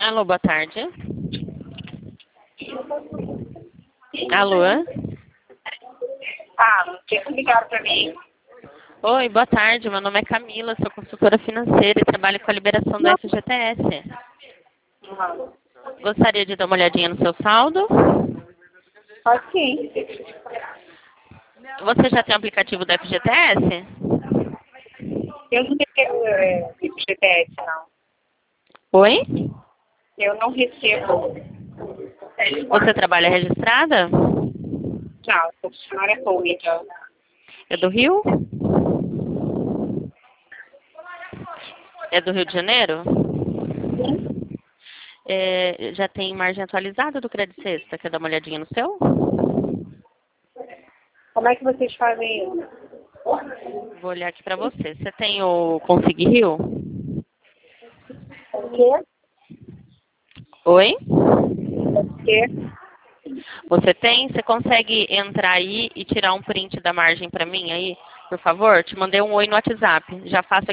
Alô, boa tarde. Alô? Vocês ligaram para mim? Oi, boa tarde. Meu nome é Camila, sou consultora financeira e trabalho com a liberação do FGTS. Não. Gostaria de dar uma olhadinha no seu saldo? Pode sim. Você já tem o aplicativo do FGTS? Eu não recebo GPS, não. Oi? Eu não recebo. Você trabalha registrada? Não, sou funcionária pública. É do Rio? É do Rio de Janeiro? Já tem margem atualizada do Crédito Sexta? Quer dar uma olhadinha no seu? Como é que vocês fazem isso? Vou olhar aqui pra você. Você tem o Consig Rio? O quê? Oi? O quê? Você tem? Você consegue entrar aí e tirar um print da margem pra mim aí, por favor? Te mandei um oi no WhatsApp. Já faço